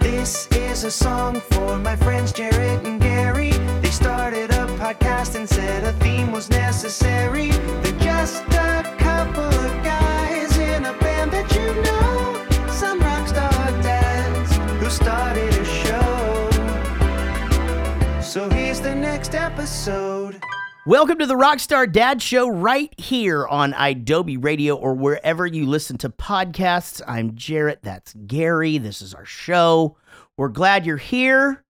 This is a song for my friends Jarrett and Gary. They started a podcast and said a theme was necessary. They're just a couple of guys in a band that you know. Some rock star dads who started a show. So here's the next episode. Welcome to the Rockstar Dad Show right here on Adobe Radio or wherever you listen to podcasts. I'm Jarrett. That's Gary. This is our show. We're glad you're here.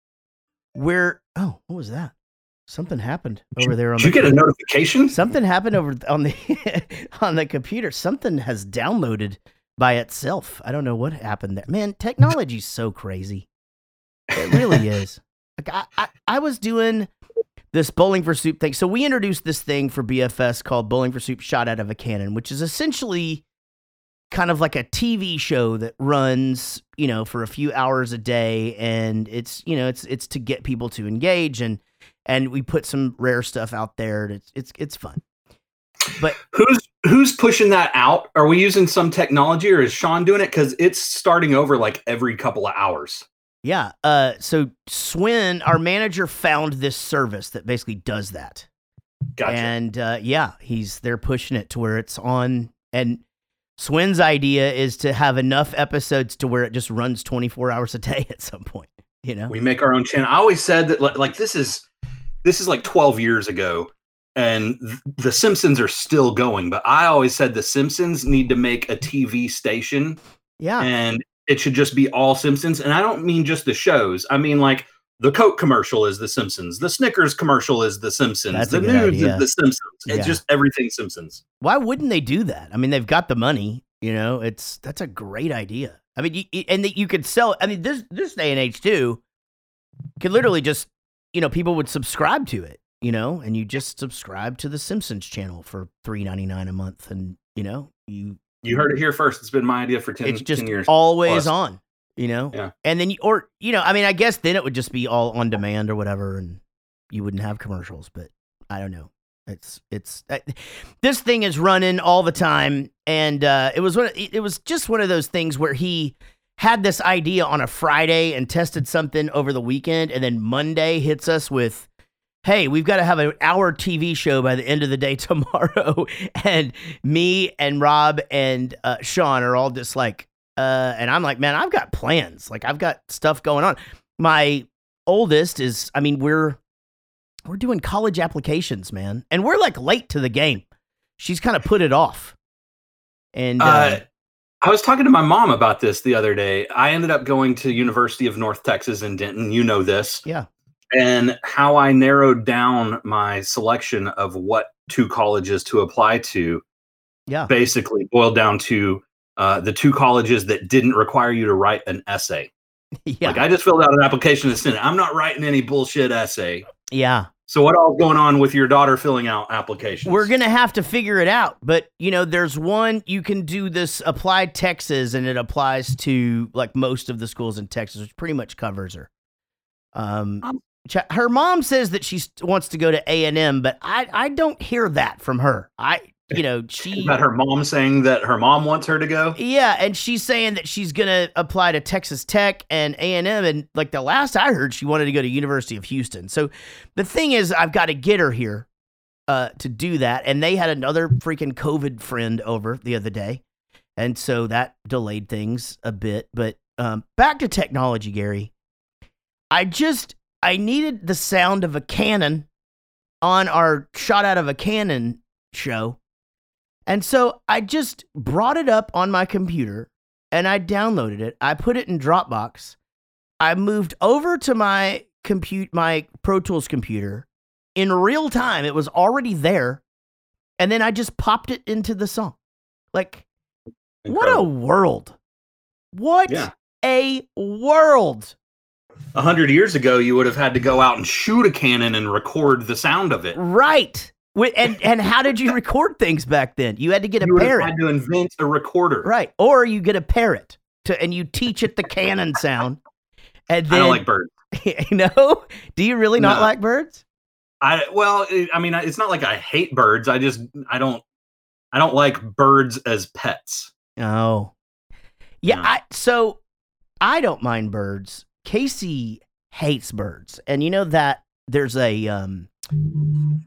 Oh, what was that? Something happened over there on Did you get a notification? Something happened over on the on the computer. Something has downloaded by itself. I don't know what happened there. Man, technology's so crazy. It really is. Like I was doing this Bowling for Soup thing. So we introduced this thing for BFS called Bowling for Soup Shot Out of a Cannon, which is essentially kind of like a TV show that runs, for a few hours a day. And it's to get people to engage and we put some rare stuff out there. And it's fun. But who's pushing that out? Are we using some technology or is Sean doing it? Because it's starting over like every couple of hours. Yeah. So Swin, our manager, found this service that basically does that. Gotcha. And they're pushing it to where it's on. And Swin's idea is to have enough episodes to where it just runs 24 hours a day at some point. We make our own channel. I always said that like this is like 12 years ago, and the Simpsons are still going. But I always said the Simpsons need to make a TV station. Yeah. And it should just be all Simpsons. And I don't mean just the shows. I mean, like, the Coke commercial is the Simpsons. The Snickers commercial is the Simpsons. That's the news is the Simpsons. It's just everything Simpsons. Why wouldn't they do that? I mean, they've got the money, that's a great idea. I mean, you could sell, this day and age too, could literally just, people would subscribe to it, and you just subscribe to the Simpsons channel for $3.99 a month. And, You heard it here first. It's been my idea for 10 years. It's just always on, Yeah. And then, I guess then it would just be all on demand or whatever, and you wouldn't have commercials, but I don't know. This thing is running all the time. And it was just one of those things where he had this idea on a Friday and tested something over the weekend. And then Monday hits us with, hey, we've got to have an hour TV show by the end of the day tomorrow. And me and Rob and Sean are all just like, and I'm like, man, I've got plans. Like, I've got stuff going on. My oldest is, we're doing college applications, man. And we're like late to the game. She's kind of put it off. And I was talking to my mom about this the other day. I ended up going to University of North Texas in Denton. You know this. Yeah. And how I narrowed down my selection of what two colleges to apply to basically boiled down to the two colleges that didn't require you to write an essay. Yeah. Like, I just filled out an application to send it. I'm not writing any bullshit essay. Yeah. So what all's going on with your daughter filling out applications? We're going to have to figure it out. But, there's one, you can do this Applied Texas, and it applies to like most of the schools in Texas, which pretty much covers her. Her mom says that she wants to go to A&M, but I don't hear that from her. About her mom saying that her mom wants her to go? Yeah, and she's saying that she's going to apply to Texas Tech and A&M, and like the last I heard, she wanted to go to University of Houston. So the thing is, I've got to get her here to do that, and they had another freaking COVID friend over the other day, and so that delayed things a bit. But back to technology, Gary. I needed the sound of a cannon on our Shot Out of a Cannon show. And so I just brought it up on my computer and I downloaded it. I put it in Dropbox. I moved over to my Pro Tools computer in real time. It was already there. And then I just popped it into the song. Like, Incredible. What a world. What a world. 100 years ago, you would have had to go out and shoot a cannon and record the sound of it. Right. And how did you record things back then? You had to get a parrot. You had to invent a recorder. Right. Or you get a parrot and you teach it the cannon sound. And then, I don't like birds. Do you really not like birds? It's not like I hate birds. I don't like birds as pets. Oh. Yeah. So I don't mind birds. Casey hates birds. And you know that there's a room.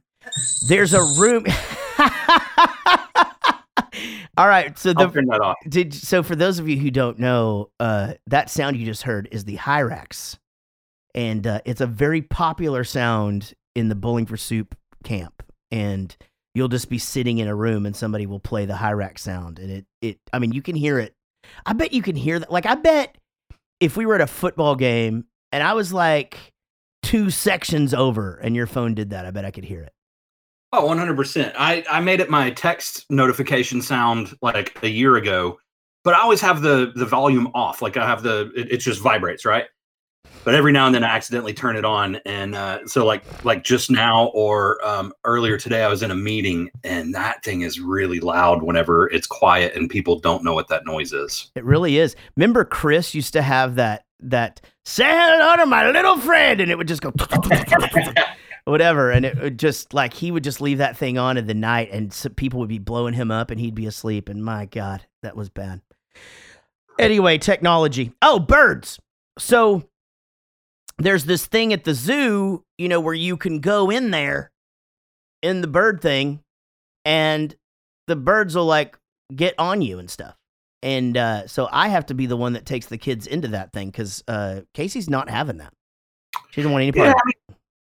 All right, so I'll turn that off. So for those of you who don't know, that sound you just heard is the Hyrax, and it's a very popular sound in the Bowling for Soup camp. And you'll just be sitting in a room, and somebody will play the Hyrax sound, and it. I mean, you can hear it. I bet you can hear that. Like, I bet if we were at a football game and I was like 2 sections over, and your phone did that, I bet I could hear it. Oh, 100%. I made it my text notification sound like a year ago, but I always have the volume off. Like I have it just vibrates, right? But every now and then I accidentally turn it on. And so like just now or earlier today, I was in a meeting, and that thing is really loud whenever it's quiet and people don't know what that noise is. It really is. Remember Chris used to have that say hello to my little friend, and it would just go whatever, and it would just like he would just leave that thing on in the night, and so people would be blowing him up, and he'd be asleep. And my God, that was bad. Anyway, technology. Oh, birds. So there's this thing at the zoo, you know, where you can go in there in the bird thing, and the birds will like get on you and stuff. And so I have to be the one that takes the kids into that thing because Casey's not having that. She doesn't want any part of it.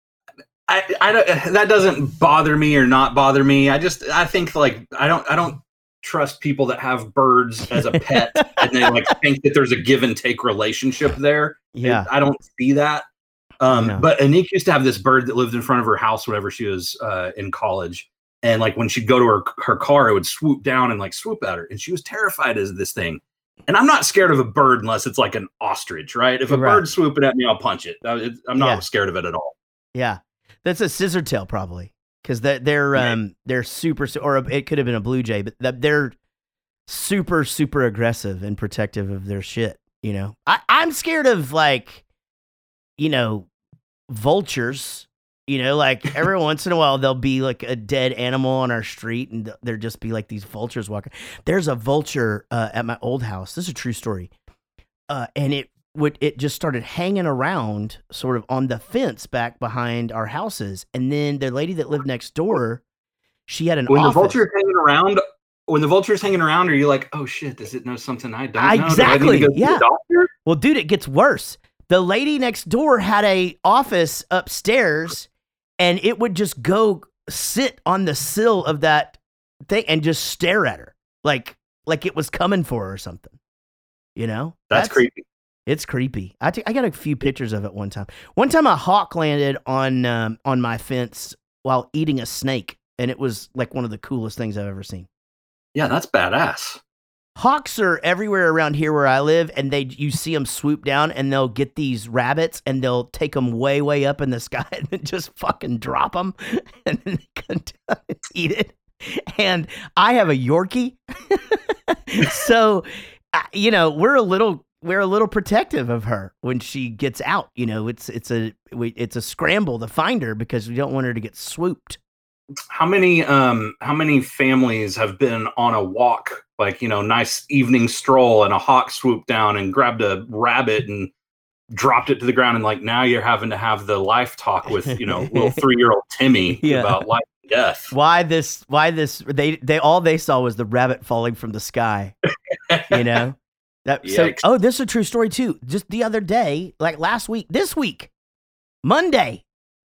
I don't, that doesn't bother me or not bother me. I think like I don't trust people that have birds as a pet and they like think that there's a give and take relationship there. Yeah, I don't see that. No. But Anik used to have this bird that lived in front of her house whenever she was in college, and like when she'd go to her car, it would swoop down and like swoop at her, and she was terrified of this thing. And I'm not scared of a bird unless it's like an ostrich, right? If a bird's swooping at me, I'll punch it. I'm not scared of it at all. Yeah. That's a scissortail probably, because they're super, or it could have been a blue jay, but they're super, super aggressive and protective of their shit. You know, I'm scared of like, you know, vultures. You know, like every once in a while there'll be like a dead animal on our street, and there'll just be like these vultures walking. There's a vulture at my old house. This is a true story, and it just started hanging around sort of on the fence back behind our houses. And then the lady that lived next door, she had an office. When the vulture's hanging around, are you like, oh shit, does it know something I don't know? Exactly. Yeah. Well, dude, it gets worse. The lady next door had a office upstairs, and it would just go sit on the sill of that thing and just stare at her like it was coming for her or something. You know? That's creepy. It's creepy. I got a few pictures of it one time. One time a hawk landed on my fence while eating a snake, and it was like one of the coolest things I've ever seen. Yeah, that's badass. Hawks are everywhere around here where I live, and you see them swoop down, and they'll get these rabbits, and they'll take them way, way up in the sky and then just fucking drop them, and then they come down and eat it. And I have a Yorkie, so you know we're a little protective of her when she gets out. You know, it's a scramble to find her because we don't want her to get swooped. How many families have been on a walk, like, you know, nice evening stroll, and a hawk swooped down and grabbed a rabbit and dropped it to the ground, and like now you're having to have the life talk with, you know, little 3-year-old Timmy about life and death. Why this they all they saw was the rabbit falling from the sky. You know? So this is a true story too. Just the other day, like this week, Monday,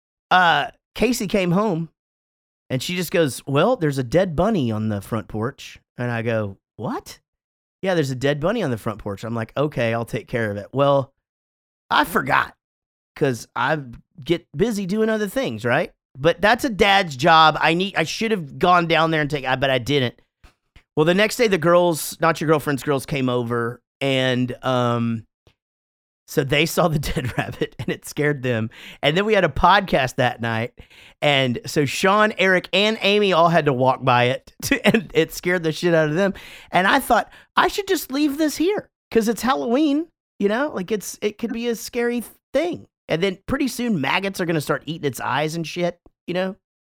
Casey came home, and she just goes, well, there's a dead bunny on the front porch. And I go, what? Yeah, there's a dead bunny on the front porch. I'm like, okay, I'll take care of it. Well, I forgot because I get busy doing other things, right? But that's a dad's job. I should have gone down there and but I didn't. Well, the next day, the girls, not your girlfriend's girls, came over, and so they saw the dead rabbit, and it scared them. And then we had a podcast that night, and so Sean, Eric, and Amy all had to walk by it, and it scared the shit out of them. And I thought I should just leave this here because it's Halloween, you know, like it could be a scary thing. And then pretty soon maggots are going to start eating its eyes and shit, you know.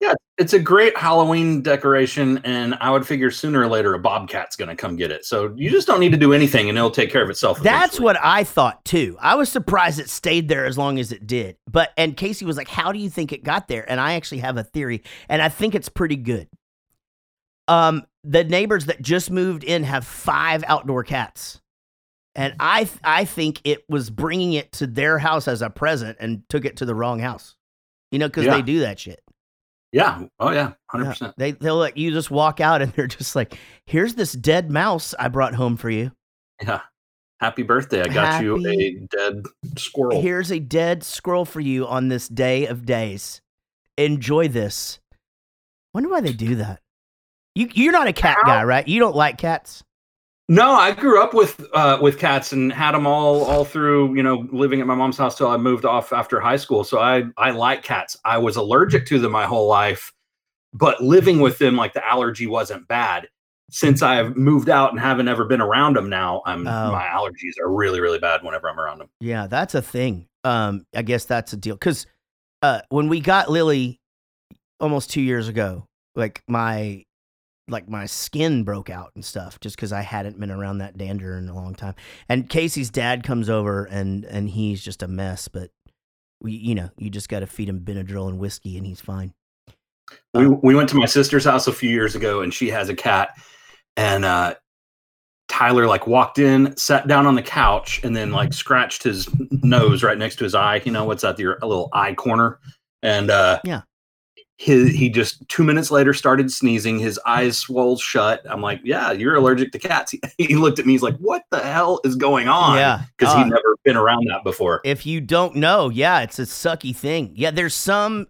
Yeah, it's a great Halloween decoration, and I would figure sooner or later a bobcat's going to come get it. So you just don't need to do anything, and it'll take care of itself. That's what I thought too. I was surprised it stayed there as long as it did. And Casey was like, "How do you think it got there?" And I actually have a theory, and I think it's pretty good. The neighbors that just moved in have 5 outdoor cats, and I think it was bringing it to their house as a present and took it to the wrong house. Because they do that shit. Yeah. Oh, yeah. 100%. Yeah. They'll let you just walk out and they're just like, here's this dead mouse I brought home for you. Yeah. Happy birthday. I got you a dead squirrel. Here's a dead squirrel for you on this day of days. Enjoy this. Wonder why they do that. You're not a cat guy, right? You don't like cats? No, I grew up with cats and had them all through, living at my mom's house till I moved off after high school. So I like cats. I was allergic to them my whole life, but living with them, like the allergy wasn't bad. Since I've moved out and haven't ever been around them now, my allergies are really, really bad whenever I'm around them. Yeah, that's a thing. I guess that's a deal. Because when we got Lily almost 2 years ago, my skin broke out and stuff just because I hadn't been around that dander in a long time. And Casey's dad comes over and he's just a mess, but you just got to feed him Benadryl and whiskey and he's fine. We went to my sister's house a few years ago and she has a cat, and Tyler walked in, sat down on the couch, and then scratched his nose right next to his eye. What's that? A little eye corner. And yeah. He just 2 minutes later started sneezing. His eyes swelled shut. I'm like, yeah, you're allergic to cats. He looked at me. He's like, what the hell is going on? Yeah. Because he'd never been around that before. If you don't know, yeah, it's a sucky thing. Yeah, there's some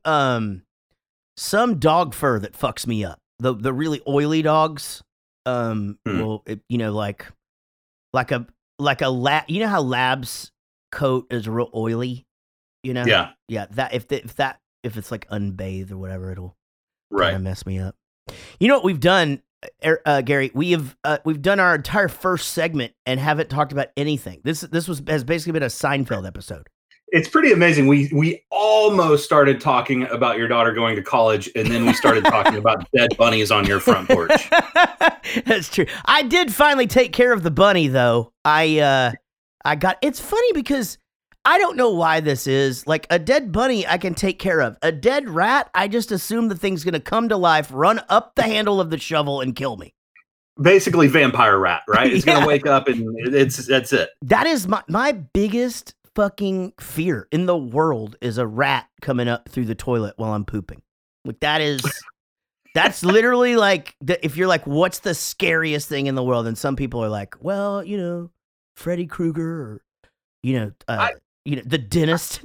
dog fur that fucks me up. The really oily dogs. Well, like a lab. You know how lab's coat is real oily. Yeah. Yeah. That if it's unbathed or whatever, it'll kind of mess me up. You know what we've done, Gary? We've done our entire first segment and haven't talked about anything. This has basically been a Seinfeld episode. It's pretty amazing. We almost started talking about your daughter going to college, and then we started talking about dead bunnies on your front porch. That's true. I did finally take care of the bunny, though. It's funny because I don't know why this is. A dead bunny I can take care of. A dead rat, I just assume the thing's going to come to life, run up the handle of the shovel, and kill me. Basically vampire rat, right? It's going to wake up and that's it. That is my biggest fucking fear in the world is a rat coming up through the toilet while I'm pooping. That's literally if you're what's the scariest thing in the world? And some people are like, well, Freddy Krueger or, the dentist.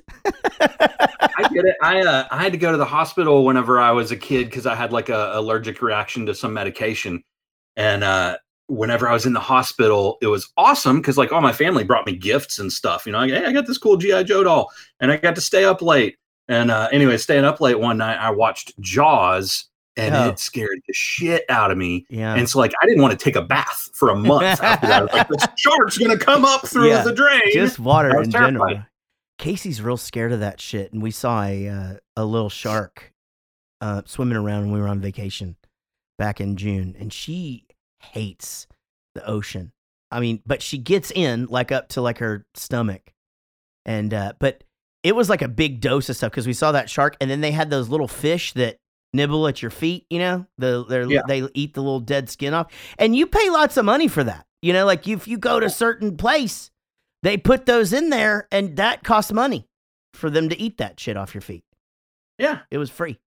I get it. I had to go to the hospital whenever I was a kid because I had a allergic reaction to some medication. And whenever I was in the hospital, it was awesome because all my family brought me gifts and stuff. Hey, I got this cool G.I. Joe doll, and I got to stay up late. And anyway, staying up late one night, I watched Jaws, and it scared the shit out of me. Yeah. And so I didn't want to take a bath for a month after that. I was like, the shark's gonna come up through the drain. Just water in general. Casey's real scared of that shit, and we saw a little shark swimming around when we were on vacation back in June, and she hates the ocean. I mean, but she gets in up to her stomach, and but it was a big dose of stuff because we saw that shark, and then they had those little fish that nibble at your feet. They eat the little dead skin off, and you pay lots of money for that. If you go to a certain place, they put those in there, and that costs money for them to eat that shit off your feet. Yeah, it was free.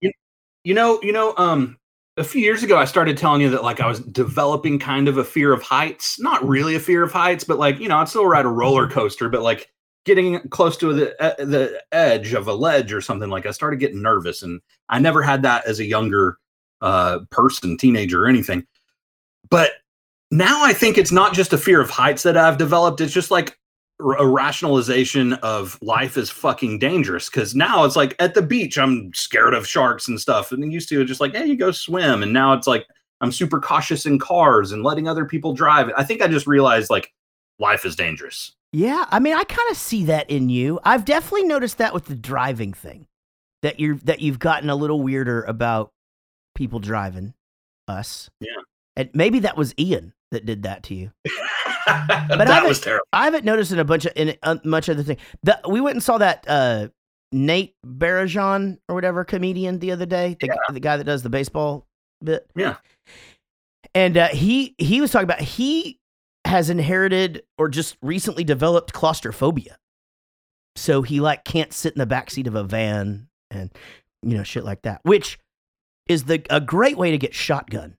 A few years ago, I started telling you that I was developing kind of a fear of heights. Not really a fear of heights, but I'd still ride a roller coaster, but getting close to the edge of a ledge or something, I started getting nervous, and I never had that as a younger person, teenager or anything. But now I think it's not just a fear of heights that I've developed. It's just a rationalization of life is fucking dangerous. Cause now it's at the beach, I'm scared of sharks and stuff. And then used to just hey, you go swim. And now it's I'm super cautious in cars and letting other people drive. I think I just realized life is dangerous. Yeah. I mean, I kind of see that in you. I've definitely noticed that with the driving thing. that you've gotten a little weirder about people driving us. Yeah. And maybe that was Ian that did that to you. But that was terrible. I haven't noticed in much of the thing. We went and saw that Nate Barrajon or whatever comedian the other day, the guy that does the baseball bit. Yeah. And he was talking about he has inherited or just recently developed claustrophobia. So he like can't sit in the backseat of a van and shit like that, which is a great way to get shotgun.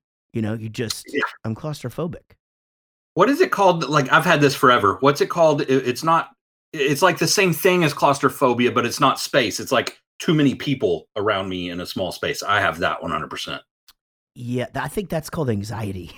I'm claustrophobic. What is it called? Like, I've had this forever. What's it called? It's like the same thing as claustrophobia, but it's not space. It's like too many people around me in a small space. I have that 100%. Yeah, I think that's called anxiety.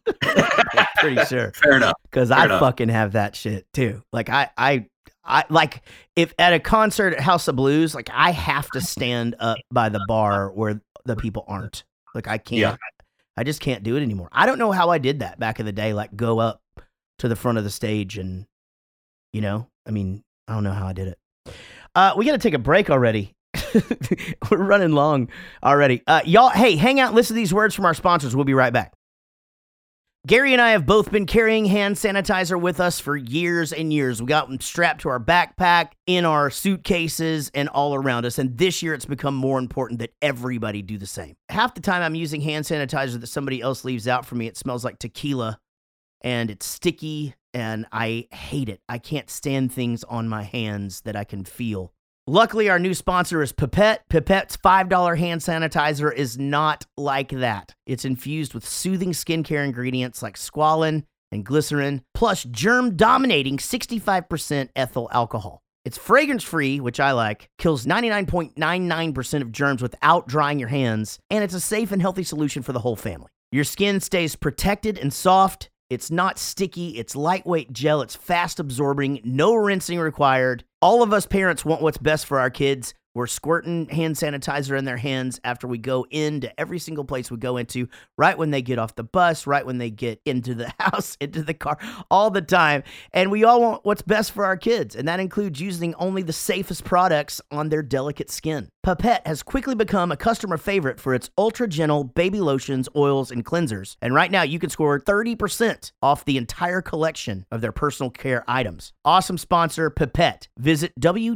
Pretty sure. Fair enough. Because I fucking have that shit too. Like I like if at a concert at House of Blues, like I have to stand up by the bar where the people aren't. Like I can't. Yeah. I just can't do it anymore. I don't know how I did that back in the day. Like go up to the front of the stage and, I don't know how I did it. We got to take a break already. We're running long already. Y'all, hey, hang out and listen to these words from our sponsors. We'll be right back. Gary and I have both been carrying hand sanitizer with us for years and years. We got them strapped to our backpack, in our suitcases, and all around us. And this year, it's become more important that everybody do the same. Half the time I'm using hand sanitizer that somebody else leaves out for me, it smells like tequila, and it's sticky, and I hate it. I can't stand things on my hands that I can feel. Luckily, our new sponsor is Pipette. Pipette's $5 hand sanitizer is not like that. It's infused with soothing skincare ingredients like squalane and glycerin, plus germ-dominating 65% ethyl alcohol. It's fragrance-free, which I like, kills 99.99% of germs without drying your hands, and it's a safe and healthy solution for the whole family. Your skin stays protected and soft. It's not sticky. It's lightweight gel. It's fast absorbing. No rinsing required. All of us parents want what's best for our kids. We're squirting hand sanitizer in their hands after we go into every single place we go into, right when they get off the bus, right when they get into the house, into the car, all the time. And we all want what's best for our kids, and that includes using only the safest products on their delicate skin. Pipette has quickly become a customer favorite for its ultra-gentle baby lotions, oils, and cleansers. And right now, you can score 30% off the entire collection of their personal care items. Awesome sponsor, Pipette. Visit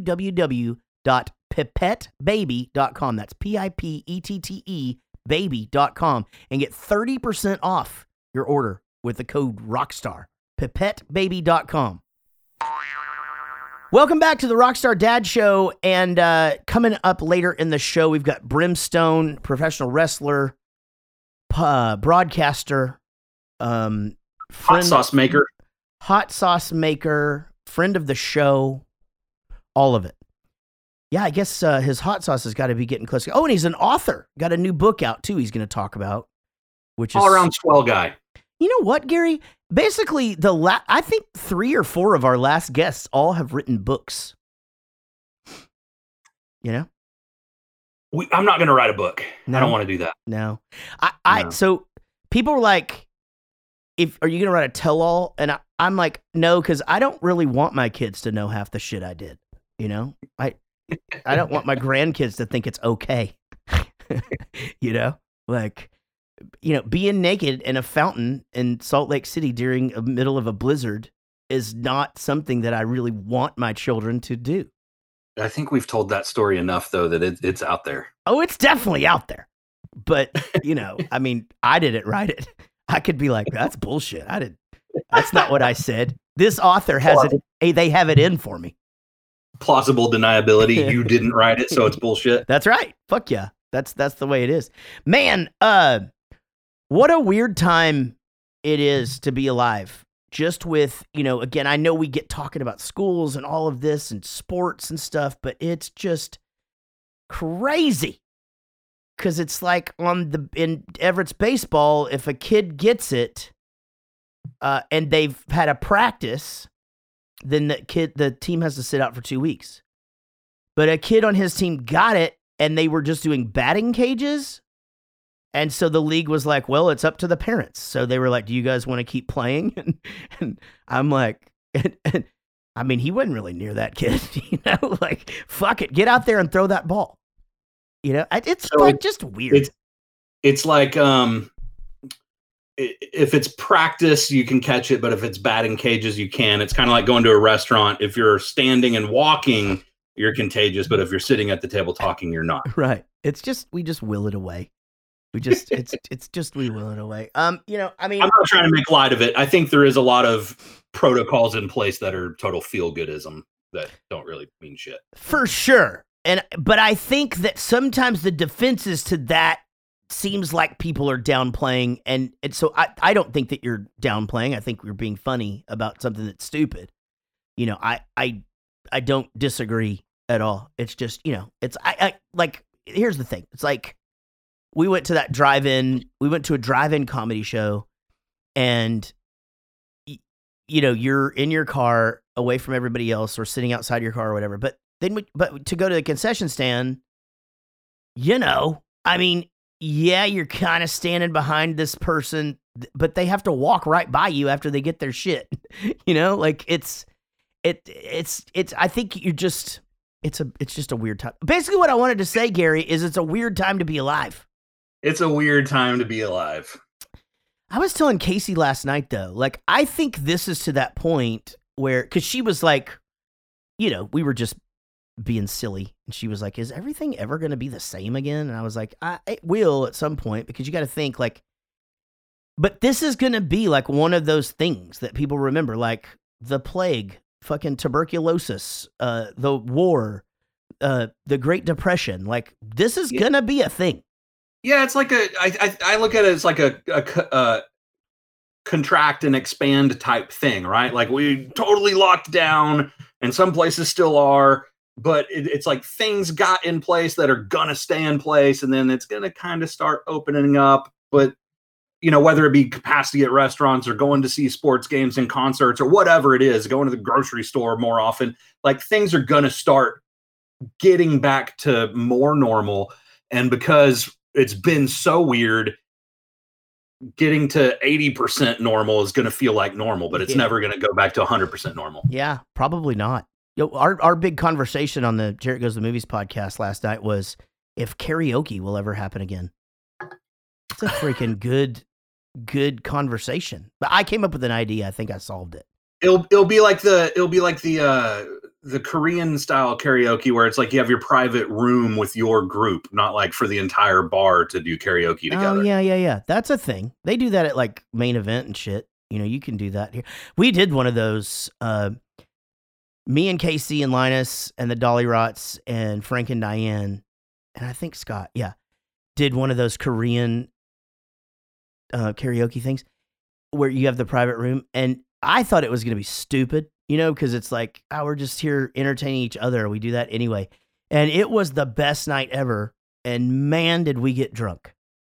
www.pipettebaby.com. That's Pippette baby.com and get 30% off your order with the code ROCKSTAR. Pipettebaby.com. Welcome back to the Rockstar Dad Show, and coming up later in the show, we've got Brimstone, professional wrestler, broadcaster, hot sauce maker, friend of the show, all of it. Yeah, I guess his hot sauce has got to be getting close. Oh, and he's an author. Got a new book out, too, he's going to talk about. Which is all-around swell guy. You know what, Gary? Basically, I think 3 or 4 of our last guests all have written books. You know? I'm not going to write a book. No. I don't want to do that. No. No. So people were like, are you going to write a tell-all? And I'm like, no, because I don't really want my kids to know half the shit I did. You know? I don't want my grandkids to think it's okay. You know? Like, being naked in a fountain in Salt Lake City during the middle of a blizzard is not something that I really want my children to do. I think we've told that story enough, though, that it's out there. Oh, it's definitely out there. But, I mean, I didn't write it. I could be like, that's bullshit. That's not what I said. This author has it. Hey, they have it in for me. Plausible deniability. You didn't write it, so it's bullshit. That's right. Fuck yeah. That's the way it is. Man, what a weird time it is to be alive. Just with, again, I know we get talking about schools and all of this and sports and stuff, but it's just crazy. Because it's like in Everett's baseball, if a kid gets it and they've had a practice, then the team has to sit out for 2 weeks. But a kid on his team got it and they were just doing batting cages. And so the league was like, well, it's up to the parents. So they were like, do you guys want to keep playing? And I'm like, I mean, he wasn't really near that kid, like, fuck it. Get out there and throw that ball. You know, it's so just weird. It's like if it's practice, you can catch it, but if it's batting cages, you can. It's kind of like going to a restaurant. If you're standing and walking, you're contagious, but if you're sitting at the table talking, you're not. Right. It's just we just will it away. We just it's just we will it away. You know, I mean, I'm not trying to make light of it. I think there is a lot of protocols in place that are total feel-goodism that don't really mean shit. For sure. But I think that sometimes the defenses to that seems like people are downplaying, and so I don't think that you're downplaying. I think you're being funny about something that's stupid. You know, I don't disagree at all. It's just, you know, it's I like, here's the thing. It's like we went to a drive-in comedy show, and you know, you're in your car away from everybody else or sitting outside your car or whatever. But to go to the concession stand, you know, I mean, yeah, you're kind of standing behind this person, but they have to walk right by you after they get their shit. You know, like it's I think it's just a weird time. Basically what I wanted to say, Gary, is it's a weird time to be alive. It's a weird time to be alive. I was telling Casey last night though, like I think this is to that point where, cause she was like, you know, we were just being silly. And she was like, is everything ever going to be the same again? And I was like, it will at some point, because you got to think like, but this is going to be like one of those things that people remember, like the plague, fucking tuberculosis, the war, the Great Depression. Like this is going to be a thing. Yeah. It's like I look at it as like a contract and expand type thing, right? Like we totally locked down and some places still are. But it's like things got in place that are going to stay in place, and then it's going to kind of start opening up. But, you know, whether it be capacity at restaurants or going to see sports games and concerts or whatever it is, going to the grocery store more often, like things are going to start getting back to more normal. And because it's been so weird, getting to 80% normal is going to feel like normal, but it's never going to go back to 100% normal. Yeah, probably not. Yo, our big conversation on the Jarrett Goes to the Movies podcast last night was if karaoke will ever happen again. It's a freaking good conversation. But I came up with an idea. I think I solved it. It'll be like the Korean style karaoke where it's like you have your private room with your group, not like for the entire bar to do karaoke together. Oh yeah. That's a thing. They do that at like Main Event and shit. You know, you can do that here. We did one of those. Me and Casey and Linus and the Dolly Rots and Frank and Diane, and I think Scott, did one of those Korean karaoke things where you have the private room. And I thought it was going to be stupid, you know, because it's like, we're just here entertaining each other. We do that anyway. And it was the best night ever. And man, did we get drunk.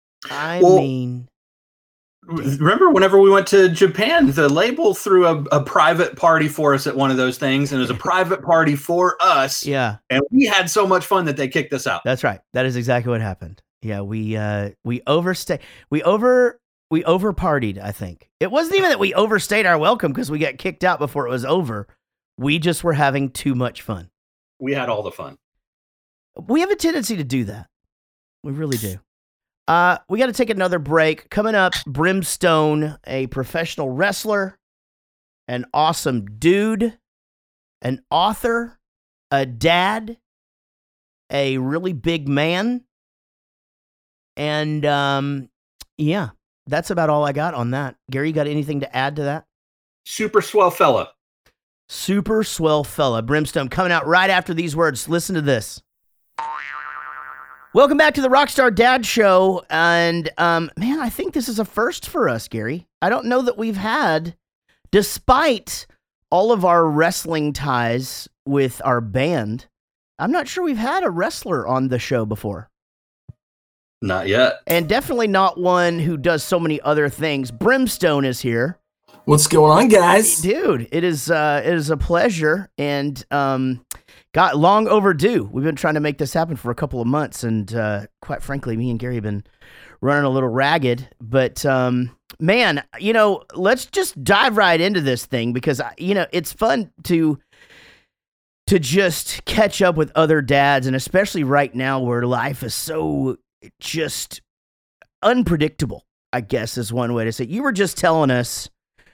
Remember whenever we went to Japan, the label threw a private party for us at one of those things, and it was a private party for us. Yeah. And we had so much fun that they kicked us out. That's right. That is exactly what happened. Yeah, we overstayed. We over-partied, I think. It wasn't even that we overstayed our welcome because we got kicked out before it was over. We just were having too much fun. We had all the fun. We have a tendency to do that. We really do. We got to take another break. Coming up, Brimstone, a professional wrestler, an awesome dude, an author, a dad, a really big man. And, yeah, that's about all I got on that. Gary, you got anything to add to that? Super swell fella. Super swell fella. Brimstone coming out right after these words. Listen to this. Welcome back to the Rockstar Dad Show, and man, I think this is a first for us, Gary. I don't know that we've had, despite all of our wrestling ties with our band, I'm not sure we've had a wrestler on the show before. Not yet. And definitely not one who does so many other things. Brimstone is here. What's going on, guys? Dude, it is a pleasure, and got long overdue. We've been trying to make this happen for a couple of months, and quite frankly, me and Gary have been running a little ragged. But man, you know, let's just dive right into this thing because you know it's fun to to just catch up with other dads, and especially right now where life is so just unpredictable, I guess is one way to say it. You were just telling us,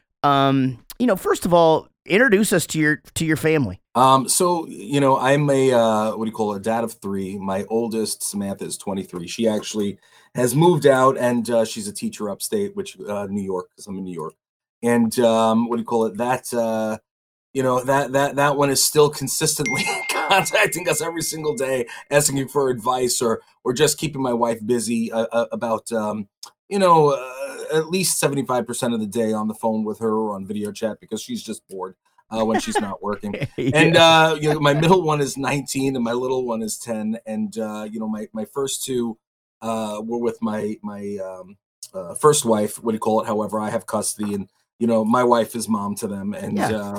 first of all, introduce us to your family. So, I'm a dad of 3. My oldest, Samantha, is 23. She actually has moved out, and she's a teacher upstate, which New York, because I'm in New York. And that one is still consistently contacting us every single day, asking for advice or just keeping my wife busy about at least 75% of the day on the phone with her or on video chat, because she's just bored when she's not working. And my middle one is 19 and my little one is 10. And my first two were with my first wife. However, I have custody, and my wife is mom to them. And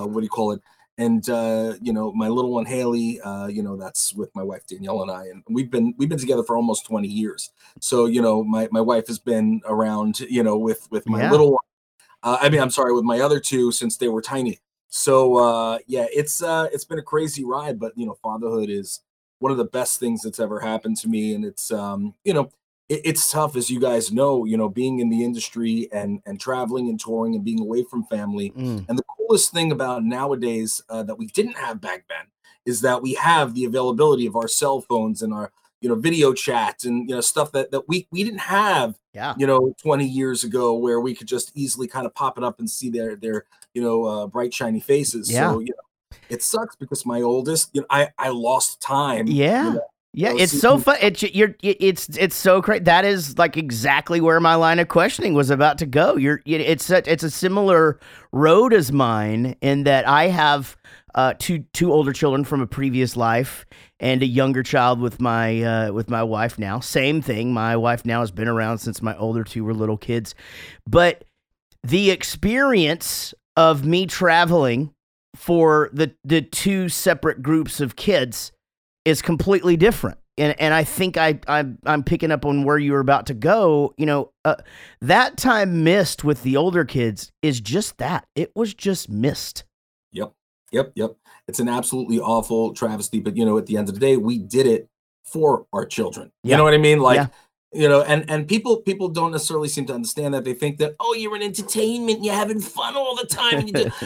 And my little one Haley, that's with my wife Danielle and I, and we've been together for almost 20 years. So my wife has been around, with my little one. With my other two since they were tiny. So it's been a crazy ride, but fatherhood is one of the best things that's ever happened to me, and it's it's tough, as you guys know, being in the industry and traveling and touring and being away from family. And the coolest thing about nowadays that we didn't have back then is that we have the availability of our cell phones and our video chat and stuff that we didn't have 20 years ago, where we could just easily kind of pop it up and see their bright shiny faces. So it sucks because my oldest, I lost time. It's so fun. It's so great. That is like exactly where my line of questioning was about to go. It's a similar road as mine in that I have two older children from a previous life and a younger child with my wife now. Same thing. My wife now has been around since my older two were little kids, but the experience of me traveling for the two separate groups of kids is completely different. And I think I'm picking up on where you were about to go. That time missed with the older kids is just that. It was just missed. Yep. It's an absolutely awful travesty, but at the end of the day, we did it for our children. You know what I mean? And people don't necessarily seem to understand that. They think that, oh, you're an entertainment, you're having fun all the time.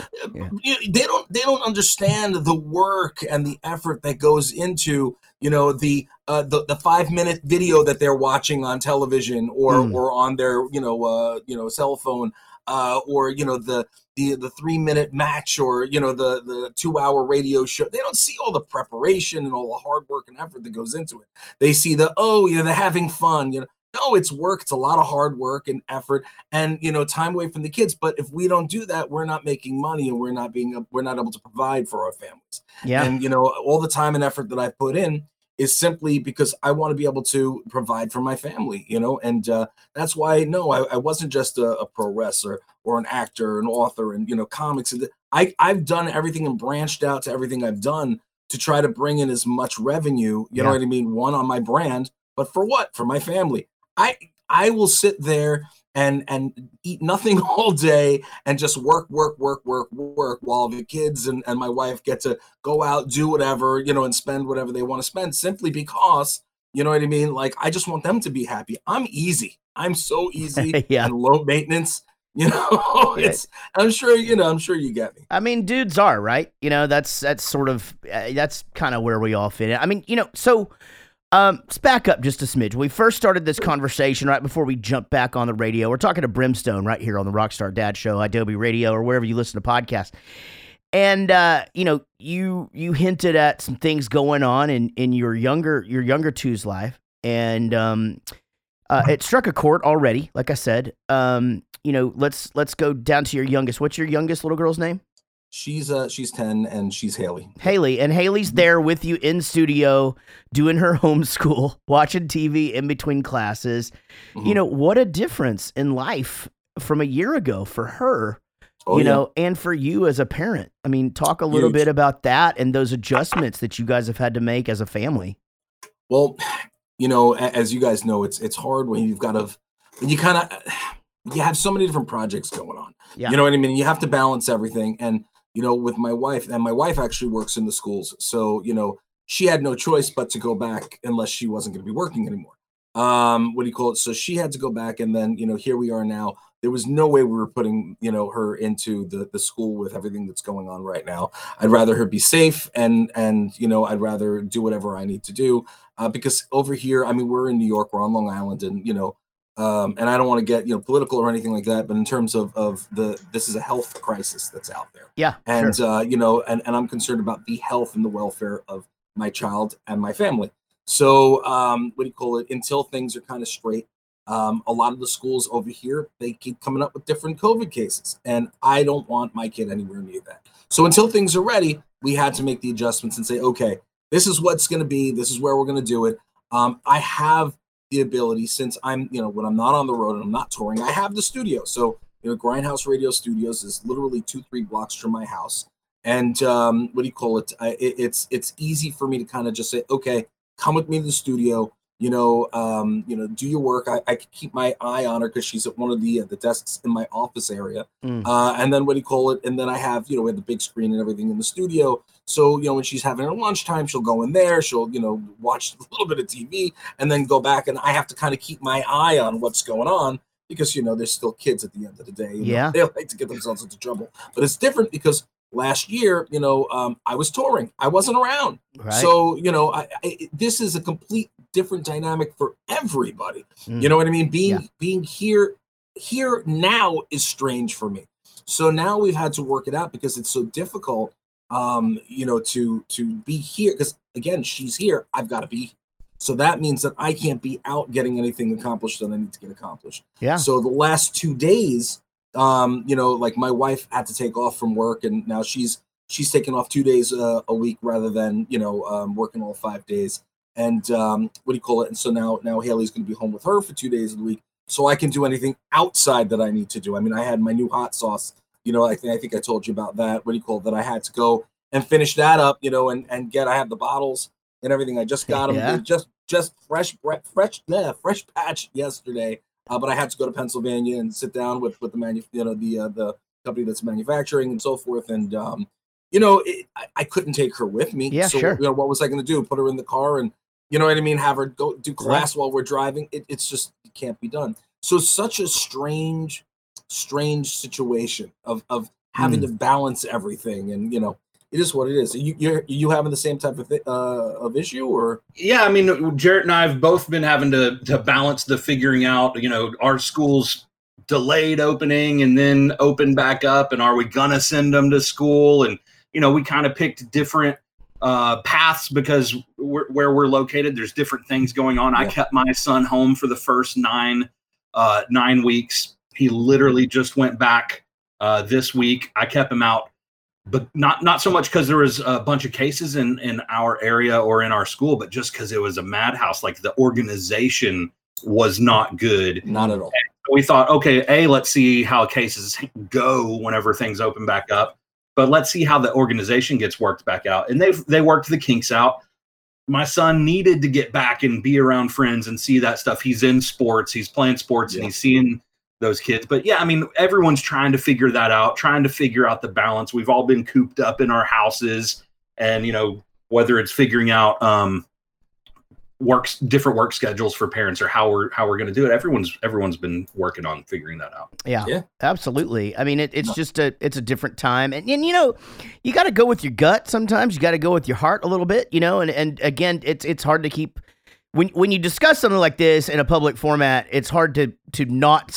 They don't understand the work and the effort that goes into, the 5-minute video that they're watching on television or on their, cell phone, or, the 3-minute match, or, the 2-hour radio show. They don't see all the preparation and all the hard work and effort that goes into it. They see they're having fun. No, it's work. It's a lot of hard work and effort and, time away from the kids. But if we don't do that, we're not making money, and we're not able to provide for our families. And, all the time and effort that I put in is simply because I want to be able to provide for my family, and that's why, I wasn't just a pro wrestler or an actor, an author, and, comics. I've done everything and branched out to everything I've done to try to bring in as much revenue, you know what I mean? One, on my brand, but for what? For my family. I will sit there and eat nothing all day and just work while the kids and my wife get to go out, do whatever, and spend whatever they want to spend, simply because, you know what I mean? Like, I just want them to be happy. I'm easy. I'm so easy and low maintenance. I'm sure you get me. I mean, dudes are, right. That's sort of, that's kind of where we all fit in. I mean, so let's back up just a smidge. We first started this conversation right before we jump back on the radio. We're talking to Brimstone right here on the Rockstar Dad Show, Adobe Radio, or wherever you listen to podcasts. And, you hinted at some things going on in your younger two's life. And, it struck a chord already. Like I said, let's go down to your youngest. What's your youngest little girl's name? She's 10 and she's Haley. And Haley's there with you in studio doing her homeschool, watching TV in between classes. What a difference in life from a year ago for her, and for you as a parent. I mean, talk a little bit about that and those adjustments that you guys have had to make as a family. Well, as you guys know, it's hard when you have so many different projects going on. You know what I mean? You have to balance everything. And with my wife, and my wife actually works in the schools. So, she had no choice but to go back unless she wasn't going to be working anymore. So she had to go back, and then, here we are now. There was no way we were putting, her into the school with everything that's going on right now. I'd rather her be safe, and I'd rather do whatever I need to do, because over here, I mean, we're in New York, we're on Long Island, and, and I don't want to get, political or anything like that, but in terms of this is a health crisis that's out there. Yeah. And, sure. and I'm concerned about the health and the welfare of my child and my family. So, until things are kind of straight, a lot of the schools over here, they keep coming up with different COVID cases, and I don't want my kid anywhere near that. So until things are ready, we had to make the adjustments and say, okay, this is what's going to be, this is where we're going to do it. I have the ability, since I'm, when I'm not on the road and I'm not touring, I have the studio. So, Grindhouse Radio Studios is literally 2-3 blocks from my house. And it's easy for me to kind of just say, okay, come with me to the studio, do your work. I can keep my eye on her because she's at one of the desks in my office area. And then and then I have, we have the big screen and everything in the studio. So, when she's having her lunchtime, she'll go in there, she'll, watch a little bit of TV and then go back. And I have to kind of keep my eye on what's going on because, there's still kids at the end of the day. They like to get themselves into trouble. But it's different because last year, I was touring. I wasn't around. Right. So, this is a complete different dynamic for everybody. You know what I mean? Being here now is strange for me. So now we've had to work it out because it's so difficult, to be here. Because again, she's here. I've got to be. So that means that I can't be out getting anything accomplished that I need to get accomplished. Yeah. So the last 2 days, like my wife had to take off from work, and now she's taking off 2 days a week rather than working all 5 days. And and so now Haley's going to be home with her for 2 days of the week, so I can do anything outside that I need to do. I mean, I had my new hot sauce. I think I told you about that. That I had to go and finish that up. And I have the bottles and everything. I just got them. Yeah. Just fresh patch yesterday. But I had to go to Pennsylvania and sit down with the the company that's manufacturing and so forth. And I couldn't take her with me. Yeah, so sure. What was I going to do? Put her in the car and have her go do class while we're driving? It's just, it can't be done. So it's such a strange situation of having to balance everything, and it is what it is. You having the same type of issue, or? Yeah, I mean, Jarrett and I have both been having to balance the figuring out, our school's delayed opening and then open back up, and are we gonna send them to school? And we kind of picked different paths because where we're located, there's different things going on. Yeah. I kept my son home for the first 9 weeks. He literally just went back this week. I kept him out, but not so much because there was a bunch of cases in our area or in our school, but just because it was a madhouse. Like, the organization was not good. Not at all. And we thought, okay, let's see how cases go whenever things open back up, but let's see how the organization gets worked back out. And they worked the kinks out. My son needed to get back and be around friends and see that stuff. He's in sports, he's playing sports, and he's seeing those kids. But yeah, I mean, everyone's trying to figure that out, trying to figure out the balance. We've all been cooped up in our houses, and whether it's figuring out different work schedules for parents, or how we're going to do it. Everyone's been working on figuring that out. Yeah. Absolutely. I mean, it's just it's a different time, and you got to go with your gut. Sometimes you got to go with your heart a little bit, and again, it's hard to keep. When you discuss something like this in a public format, it's hard to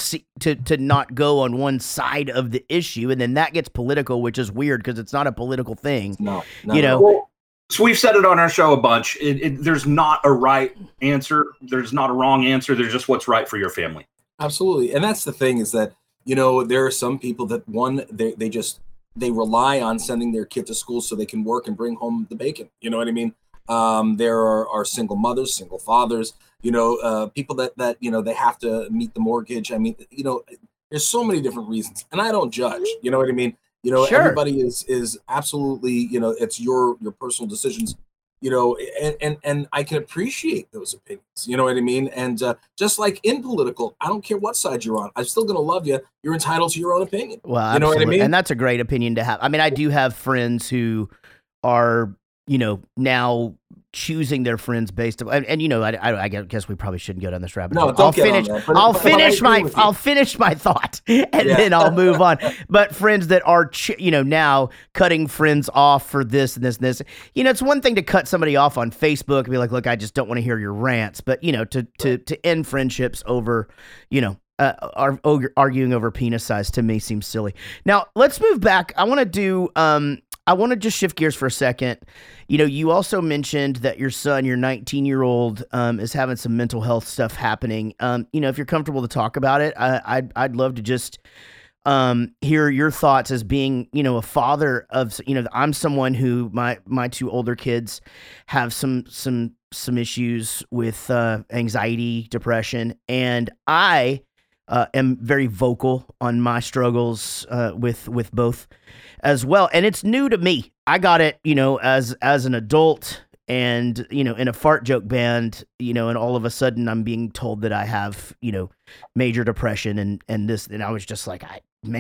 not go on one side of the issue, and then that gets political, which is weird because it's not a political thing. No. Well, so we've said it on our show a bunch. There's not a right answer. There's not a wrong answer. There's just what's right for your family. Absolutely, and that's the thing, is that there are some people that they rely on sending their kid to school so they can work and bring home the bacon. You know what I mean? There are single mothers, single fathers, people that they have to meet the mortgage. I mean, there's so many different reasons, and I don't judge. You know what I mean? Sure. Everybody is absolutely, it's your personal decisions. you know, and I can appreciate those opinions. You know what I mean? And just like in political, I don't care what side you're on. I'm still going to love you. You're entitled to your own opinion. Well, you know what I mean? And that's a great opinion to have. I mean, I do have friends who are, you know, now choosing their friends based on, and you know, I guess we probably shouldn't go down this rabbit hole. I'll finish my thought, and then I'll move on. But friends that are, you know, now cutting friends off for this and this and this. You know, it's one thing to cut somebody off on Facebook and be like, look, I just don't want to hear your rants. But you know, to end friendships over, you know, arguing over penis size to me seems silly. Now let's move back. I want to just shift gears for a second. You know, you also mentioned that your son, your 19-year-old, is having some mental health stuff happening. You know, if you're comfortable to talk about it, I'd love to just hear your thoughts as being, you know, a father of, you know, I'm someone who my two older kids have some issues with anxiety, depression, and I am very vocal on my struggles with both as well. And it's new to me. I got it, you know, as an adult and, you know, in a fart joke band, you know, and all of a sudden I'm being told that I have, you know, major depression and this, and I was just like,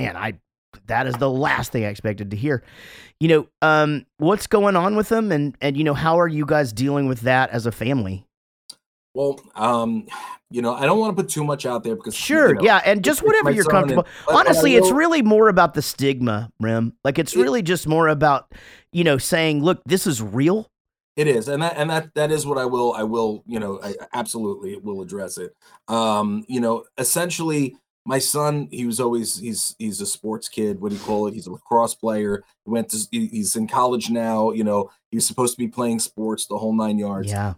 that is the last thing I expected to hear. You know, what's going on with them and, you know, how are you guys dealing with that as a family? Well, you know, I don't want to put too much out there because sure, you know, yeah, and just whatever you're comfortable. Honestly, it's really more about the stigma, Rem. Like it's really just more about, you know, saying, look, this is real. It is, and that is what I will, you know, I absolutely will address it. You know, essentially, my son, he's a sports kid. What do you call it? He's a lacrosse player. He's in college now. You know, he was supposed to be playing sports the whole 9 yards. Yeah.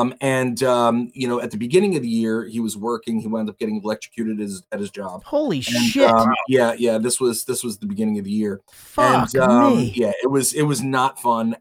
You know, at the beginning of the year, he was working. He wound up getting electrocuted at his job. Holy shit! Yeah. This was the beginning of the year. Fuck me. Yeah, it was not fun.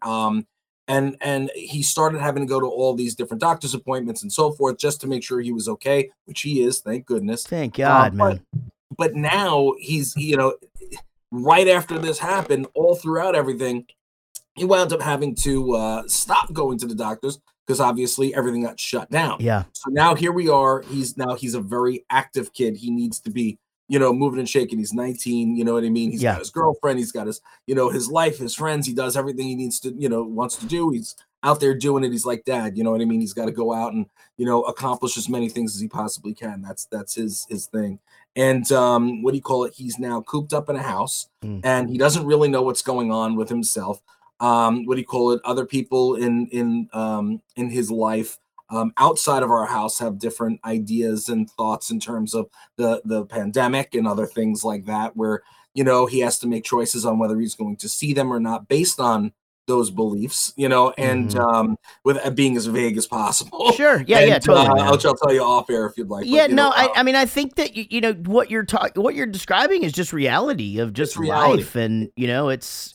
And he started having to go to all these different doctor's appointments and so forth just to make sure he was okay, which he is, thank goodness. Thank God, man. But now he's, you know, right after this happened, all throughout everything, he wound up having to stop going to the doctors because obviously everything got shut down. Yeah. So now here we are. He's a very active kid. He needs to be, you know, moving and shaking. He's 19. You know what I mean? He's got his girlfriend. He's got his, you know, his life, his friends. He does everything he needs to, you know, wants to do. He's out there doing it. He's like Dad. You know what I mean? He's got to go out and, you know, accomplish as many things as he possibly can. That's his thing. And what do you call it? He's now cooped up in a house and he doesn't really know what's going on with himself. What do you call it? Other people in his life outside of our house have different ideas and thoughts in terms of the pandemic and other things like that, where, you know, he has to make choices on whether he's going to see them or not based on those beliefs, you know, and with being as vague as possible. Sure. Yeah, totally. I'll tell you off air if you'd like. Yeah, I mean, I think that, you know, what you're describing is just reality of just life. And, you know, it's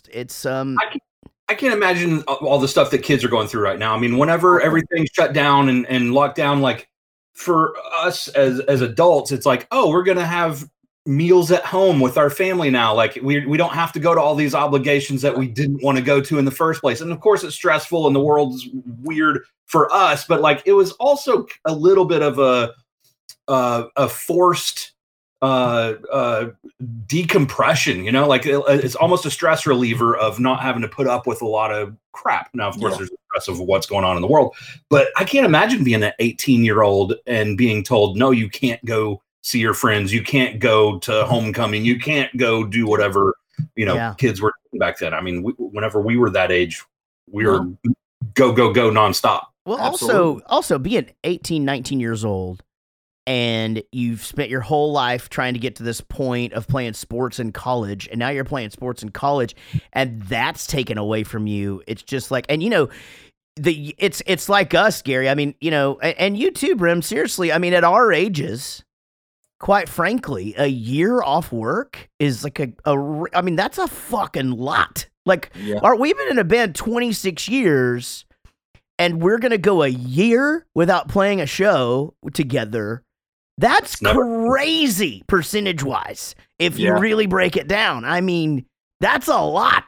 I can't imagine all the stuff that kids are going through right now. I mean, whenever everything's shut down and locked down, like for us as adults, it's like, oh, we're going to have meals at home with our family now. Like we don't have to go to all these obligations that we didn't want to go to in the first place. And of course it's stressful and the world's weird for us, but like it was also a little bit of a forced decompression, you know, like it's almost a stress reliever of not having to put up with a lot of crap. Now, of course, there's the stress of what's going on in the world, but I can't imagine being an 18-year-old and being told, no, you can't go see your friends. You can't go to homecoming. You can't go do whatever, you know, kids were doing back then. I mean, whenever we were that age, we were go nonstop. Well, also being 18, 19 years old, and you've spent your whole life trying to get to this point of playing sports in college, and now you're playing sports in college, and that's taken away from you. It's just like, and you know, it's like us, Gary. I mean, you know, and you too, Brim. Seriously, I mean, at our ages, quite frankly, a year off work is like I mean, that's a fucking lot. Like, we've been in a band 26 years, and we're gonna go a year without playing a show together. That's crazy percentage-wise, if you really break it down. I mean, that's a lot.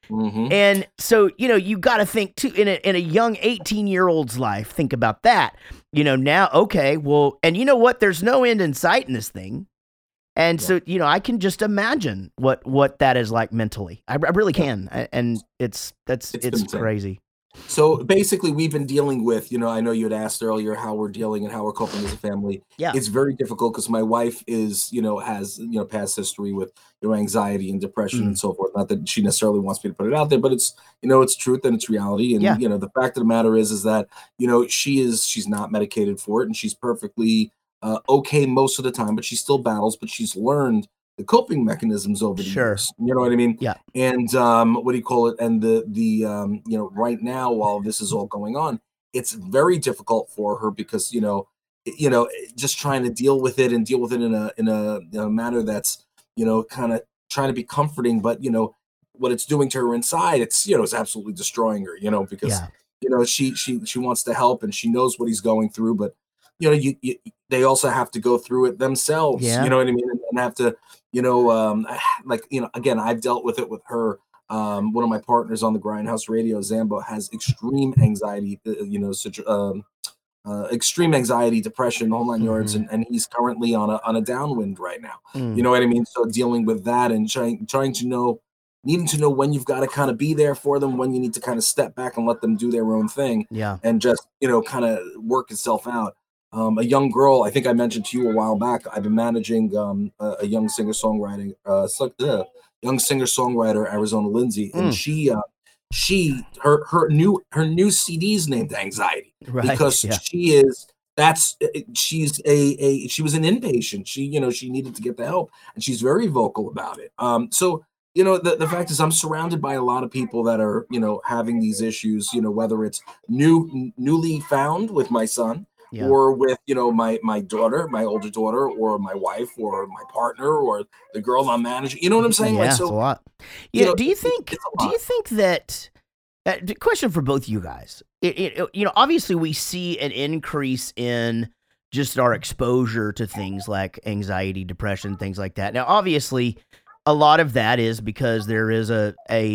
Mm-hmm. And so, you got to think too, in a young 18-year-old's life, think about that. Now, okay, well, and you know what? There's no end in sight in this thing. And so, I can just imagine what that is like mentally. I really can. And it's crazy. So basically, we've been dealing with, I know you had asked earlier how we're dealing and how we're coping as a family. Yeah. It's very difficult because my wife is, has, past history with, anxiety and depression and so forth. Not that she necessarily wants me to put it out there, but it's, it's truth and it's reality. And, the fact of the matter is that, she's not medicated for it and she's perfectly okay most of the time, but she still battles, but she's learned the coping mechanisms over the years. You know what I mean? Yeah. And and the right now, while this is all going on, it's very difficult for her because just trying to deal with it in a manner that's kind of trying to be comforting, but what it's doing to her inside, it's it's absolutely destroying her. Because she wants to help and she knows what he's going through, but they also have to go through it themselves. Yeah. You know what I mean? And have to, again, I've dealt with it with her. One of my partners on the Grindhouse Radio, Zambo, has extreme anxiety, extreme anxiety, depression, whole nine yards, and he's currently on a downwind right now. You know what I mean? So dealing with that and trying to needing to know when you've got to kind of be there for them, when you need to kind of step back and let them do their own thing. Yeah. And just, kind of work itself out. A young girl, I think I mentioned to you a while back, I've been managing a young singer-songwriter, Arizona Lindsay, and her new CD's named Anxiety, right? Because she was an inpatient. She needed to get the help, and she's very vocal about it. So the fact is, I'm surrounded by a lot of people that are having these issues. Whether it's newly found with my son. Yeah. Or with my daughter, my older daughter, or my wife, or my partner, or the girl I'm managing. You know what I'm saying? Yeah, it's a lot. Yeah. Do you think that? Question for both you guys. Obviously we see an increase in just our exposure to things like anxiety, depression, things like that. Now, obviously, a lot of that is because there is a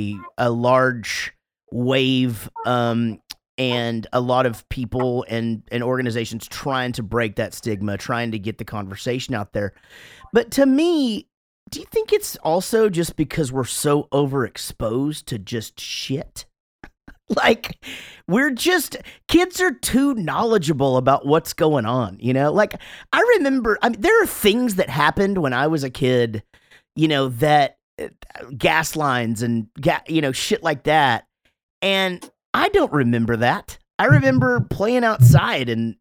large wave. And a lot of people and organizations trying to break that stigma, trying to get the conversation out there. But to me, do you think it's also just because we're so overexposed to just shit? Like, kids are too knowledgeable about what's going on, Like, I remember, there are things that happened when I was a kid, that gas lines and, shit like that. And I don't remember that. I remember playing outside and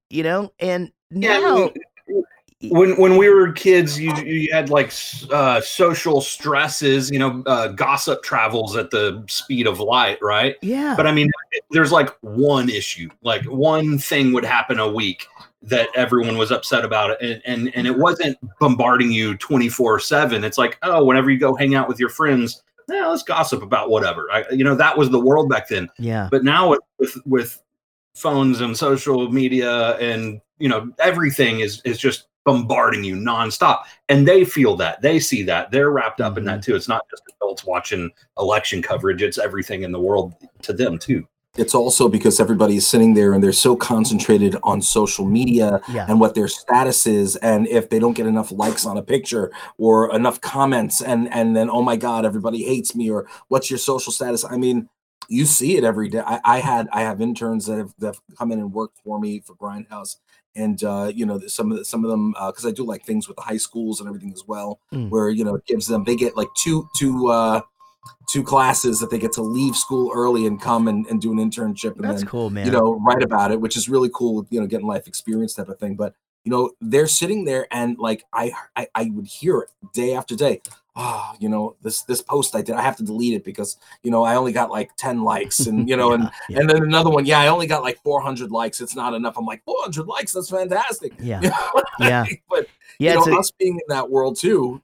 now. When we were kids, you had like social stresses, gossip travels at the speed of light, right? Yeah. But there's like one issue, like one thing would happen a week that everyone was upset about it. And it wasn't bombarding you 24/7. It's like, oh, whenever you go hang out with your friends, let's gossip about whatever. That was the world back then. Yeah. But now with phones and social media and everything is just bombarding you nonstop, and they feel that, they see that, they're wrapped up in that too. It's not just adults watching election coverage; it's everything in the world to them too. It's also because everybody is sitting there and they're so concentrated on social media and what their status is. And if they don't get enough likes on a picture or enough comments and then, oh my God, everybody hates me, or what's your social status? You see it every day. I have interns that have come in and worked for me for Grindhouse. And, some of them, cause I do like things with the high schools and everything as well, where, it gives them, they get like two classes that they get to leave school early and come and do an internship, and that's then cool, man. Write about it, which is really cool, getting life experience type of thing. But they're sitting there and like I would hear it day after day. This post I did, I have to delete it because I only got like 10 likes, and and then another one, I only got like 400 likes. It's not enough. I'm like, 400 likes, that's fantastic. But us being in that world too,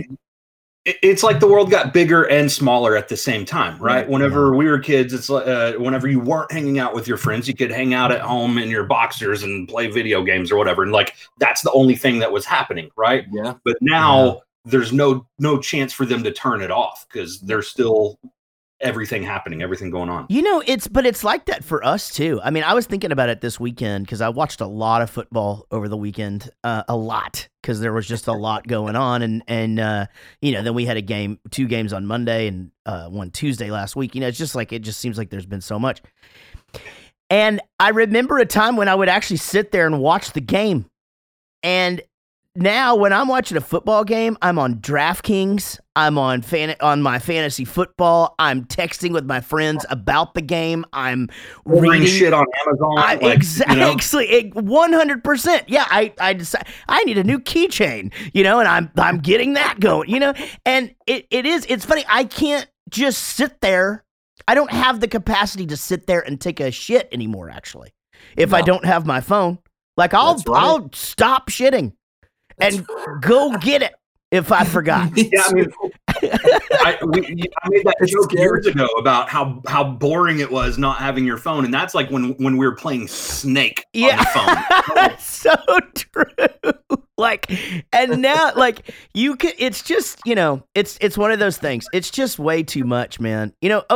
it's like the world got bigger and smaller at the same time, right? Whenever we were kids, it's like whenever you weren't hanging out with your friends, you could hang out at home in your boxers and play video games or whatever, and like that's the only thing that was happening, right? Yeah. But now there's no chance for them to turn it off because they're still everything happening, everything going on. But it's like that for us too. I mean, I was thinking about it this weekend because I watched a lot of football over the weekend, a lot, because there was just a lot going on, and then we had two games on Monday and one Tuesday last week. It's just like, it just seems like there's been so much. And I remember a time when I would actually sit there and watch the game, and now, when I'm watching a football game, I'm on DraftKings. I'm on my fantasy football. I'm texting with my friends about the game. I'm reading shit on Amazon. Exactly, 100%. Yeah, I decided I need a new keychain. And I'm getting that going. And it's funny. I can't just sit there. I don't have the capacity to sit there and take a shit anymore. Actually, if I don't have my phone, like I'll stop shitting and go get it if I forgot. Yeah, I mean, I made that joke years ago about how boring it was not having your phone, and that's like when we were playing Snake on the phone. That's so true. And now, you can. It's just, it's one of those things. It's just way too much, man.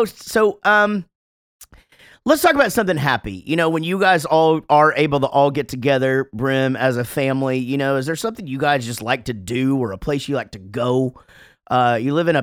Let's talk about something happy. When you guys all are able to all get together, Brim, as a family, is there something you guys just like to do, or a place you like to go? You live in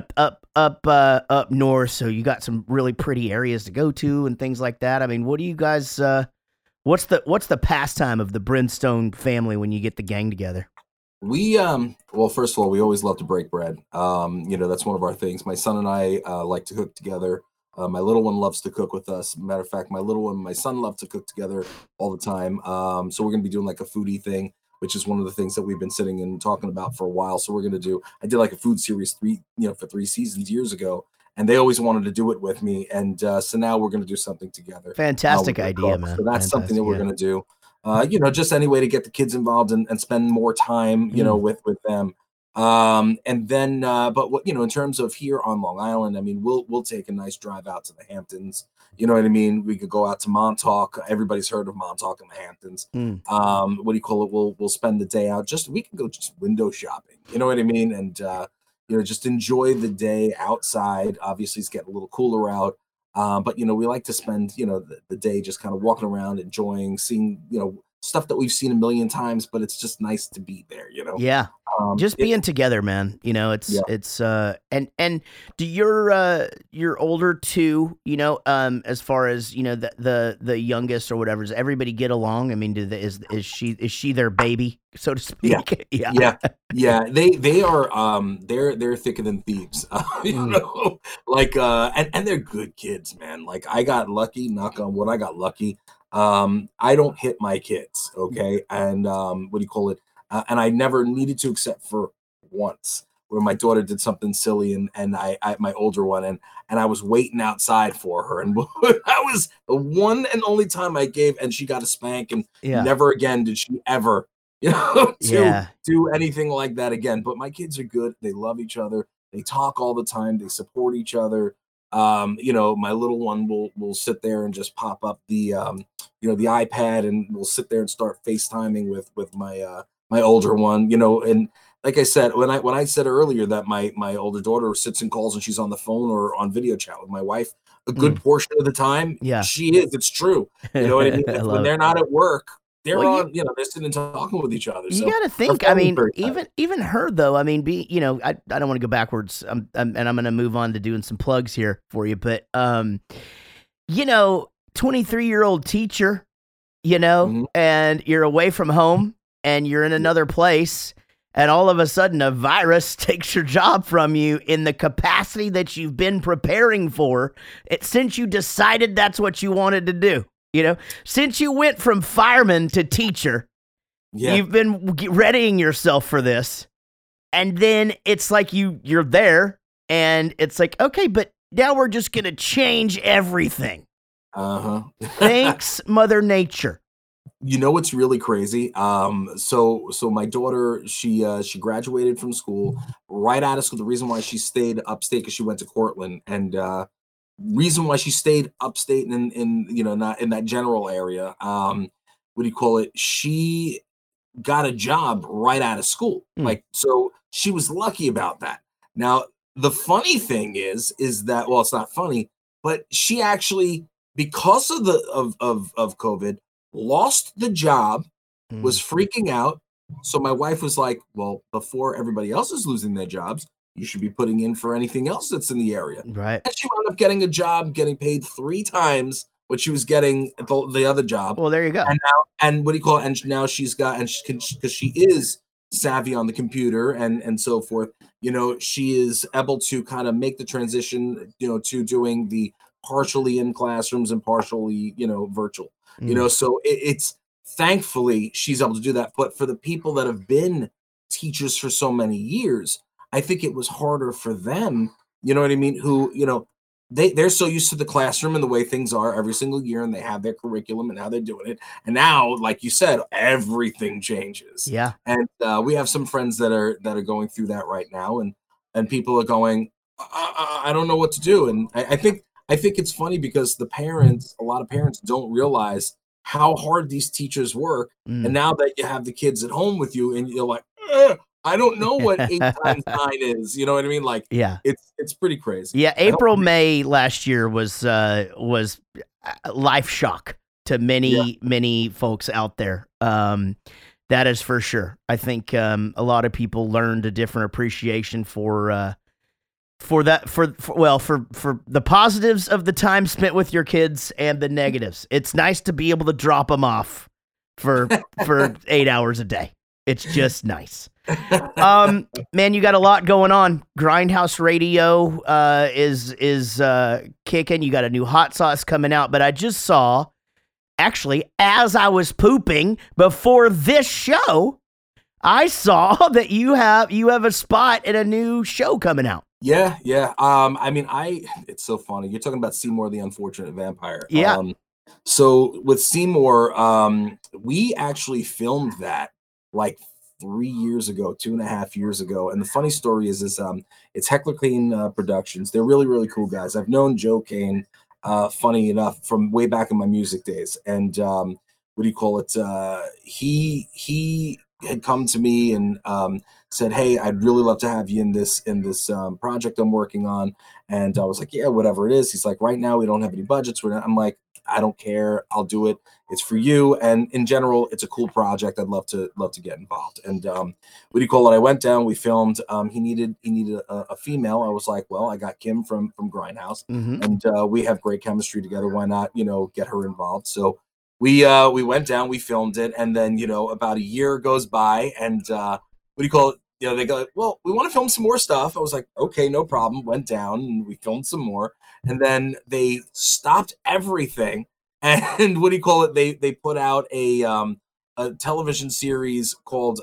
up north, so you got some really pretty areas to go to and things like that. I mean, what do you guys? What's the pastime of the Brimstone family when you get the gang together? We well, first of all, we always love to break bread. That's one of our things. My son and I like to cook together. My little one loves to cook with us. Matter of fact, my son love to cook together all the time. So we're going to be doing like a foodie thing, which is one of the things that we've been sitting and talking about for a while. So we're going to do, I did like a food series for 3 seasons years ago, and they always wanted to do it with me. And so now we're going to do something together. Fantastic idea, man. So that's something that we're going to do. Just any way to get the kids involved and spend more time, with them. And then, but what, in terms of here on Long Island, I mean, we'll take a nice drive out to the Hamptons. You know what I mean? We could go out to Montauk. Everybody's heard of Montauk in the Hamptons. What do you call it? We'll spend the day out. We can go just window shopping. You know what I mean? And, just enjoy the day outside. Obviously it's getting a little cooler out. But we like to spend, the day just kind of walking around, enjoying, seeing, stuff that we've seen a million times, but it's just nice to be there, Yeah. Just being together, man. And do your older two, as far as, the youngest or whatever, does everybody get along? I mean, is she their baby, so to speak? Yeah. They are, they're thicker than thieves, and they're good kids, man. Like, I got lucky, knock on wood, I got lucky. I don't hit my kids. Okay. And, and I never needed to, except for once where my daughter did something silly and I my older one, and I was waiting outside for her. And that was the one and only time I gave, and she got a spank, and never again did she ever, do anything like that again. But my kids are good. They love each other. They talk all the time. They support each other. My little one will sit there and just pop up the the iPad, and we'll sit there and start FaceTiming with my older one, and like I said, when I said earlier that my older daughter sits and calls and she's on the phone or on video chat with my wife a good portion of the time, she is. It's true. You know what I mean? When they're not at work, they're they're sitting and talking with each other. You got to think. I mean, even her though. I mean, I don't want to go backwards. And I'm going to move on to doing some plugs here for you. But 23-year-old teacher, and you're away from home and you're in another place, and all of a sudden a virus takes your job from you in the capacity that you've been preparing for it since you decided that's what you wanted to do. Since you went from fireman to teacher, you've been readying yourself for this. And then it's like you're there, and it's like, okay, but now we're just going to change everything. Thanks, Mother Nature. What's really crazy? So my daughter, she graduated from school, right out of school. The reason why she stayed upstate, because she went to Cortland, and reason why she stayed upstate and in not in that general area. She got a job right out of school. So she was lucky about that. Now, the funny thing is that, well, it's not funny, but she actually, because of of COVID, lost the job, was freaking out. So my wife was like, well, before everybody else is losing their jobs, you should be putting in for anything else that's in the area. Right. And she wound up getting a job, getting paid 3 times what she was getting at the other job. Well, there you go. And now, and what do you call it? And now she's got, and because she is savvy on the computer and so forth, she is able to kind of make the transition, to doing the partially in classrooms and partially, virtual, so it's thankfully she's able to do that. But for the people that have been teachers for so many years, I think it was harder for them, you know what I mean? Who, they're so used to the classroom and the way things are every single year, and they have their curriculum and how they're doing it. And now, like you said, everything changes. Yeah. And we have some friends that are going through that right now, and people are going, I don't know what to do. And I think it's funny because a lot of parents don't realize how hard these teachers work. And now that you have the kids at home with you, and you're like, I don't know what 8 times 9 is. You know what I mean? Like, yeah, it's pretty crazy. Yeah, May last year was life shock to many folks out there. That is for sure. I think a lot of people learned a different appreciation for the positives of the time spent with your kids and the negatives. It's nice to be able to drop them off for 8 hours a day. It's just nice. Man, you got a lot going on. Grindhouse Radio is kicking. You got a new hot sauce coming out, but I just saw, actually, as I was pooping before this show, I saw that you have a spot in a new show coming out. Yeah. It's so funny. You're talking about Seymour the Unfortunate Vampire. Yeah. So with Seymour, we actually filmed that like 3 years ago, 2.5 years ago. And the funny story is it's Heckler Kane Productions. They're really, really cool guys. I've known Joe Kane, funny enough, from way back in my music days. And he had come to me and said, hey, I'd really love to have you in this project I'm working on. And I was like, yeah, whatever it is. He's like, right now we don't have any budgets. I'm like, I don't care. I'll do it. It's for you. And in general, it's a cool project. I'd love to get involved. And I went down, we filmed. He needed a female. I was like, well, I got Kim from Grindhouse, and we have great chemistry together. Why not, get her involved? So we went down, we filmed it, and then about a year goes by, and they go, well, we want to film some more stuff. I was like, okay, no problem. Went down and we filmed some more, and then they stopped everything. And they put out a television series called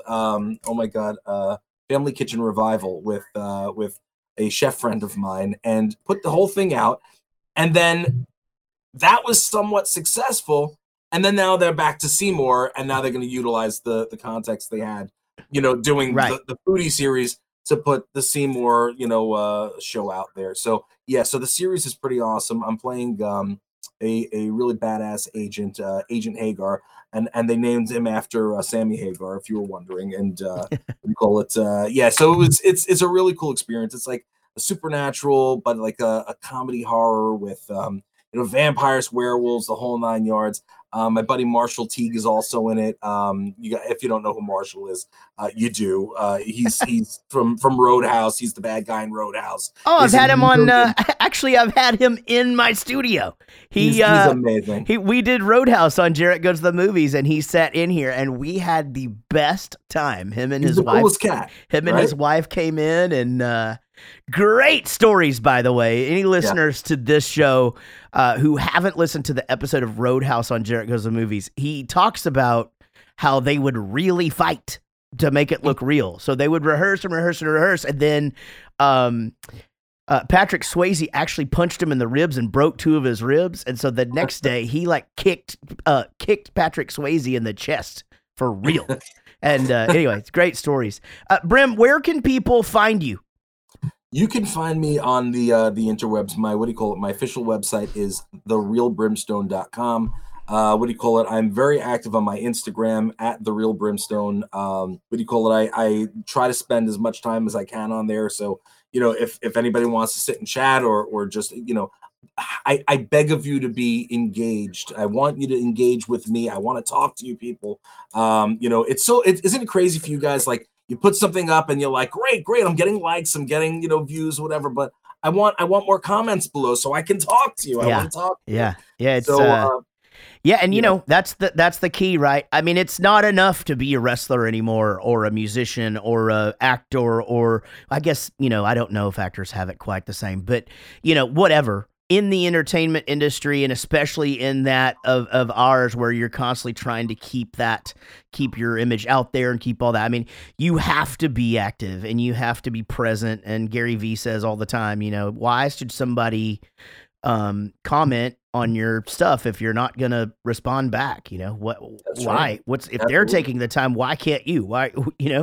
Family Kitchen Revival with a chef friend of mine, and put the whole thing out. And then that was somewhat successful. And then now they're back to Seymour, and now they're going to utilize the context they had, doing the foodie series to put the Seymour, show out there. So yeah, so the series is pretty awesome. I'm playing a really badass agent, Agent Hagar, and they named him after Sammy Hagar, if you were wondering. And so it's a really cool experience. It's like a supernatural, but like a comedy horror with vampires, werewolves, the whole 9 yards. My buddy Marshall Teague is also in it. If you don't know who Marshall is, you do. He's from Roadhouse. He's the bad guy in Roadhouse. Oh, I've had him on. Actually, I've had him in my studio. He's amazing. We did Roadhouse on Jarrett Goes to the Movies, and he sat in here, and we had the best time. Him and his wife. His wife came in, and great stories, by the way. Any listeners to this show who haven't listened to the episode of Roadhouse on Jarrett Goes to the Movies, he talks about how they would really fight to make it look real. So they would rehearse, and then Patrick Swayze actually punched him in the ribs and broke 2 of his ribs. And so the next day he kicked Patrick Swayze in the chest for real. And anyway, it's great stories. Brim, where can people find you? You can find me on the interwebs. My official website is therealbrimstone.com. I'm very active on my Instagram at therealbrimstone. I try to spend as much time as I can on there. So, if anybody wants to sit and chat or just, I beg of you to be engaged. I want you to engage with me. I want to talk to you people. Isn't it crazy for you guys? Like, you put something up and you're like, great. I'm getting likes, I'm getting, views, whatever. But I want more comments below so I can talk to you. I want to talk to you. Yeah. It's and that's the key, right? I mean, it's not enough to be a wrestler anymore, or a musician, or a actor, or I guess, I don't know if actors have it quite the same, but whatever. In the entertainment industry, and especially in that of ours, where you're constantly trying to keep your image out there and keep all that. I mean, you have to be active and you have to be present. And Gary Vee says all the time, why should somebody comment on your stuff if you're not going to respond back? Why? Right. If they're taking the time, why can't you? Why?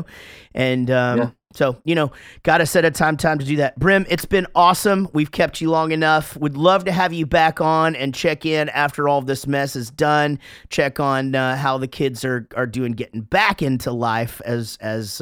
And so, got to set a time to do that. Brim, it's been awesome. We've kept you long enough. Would love to have you back on and check in after all of this mess is done. Check on how the kids are doing, getting back into life as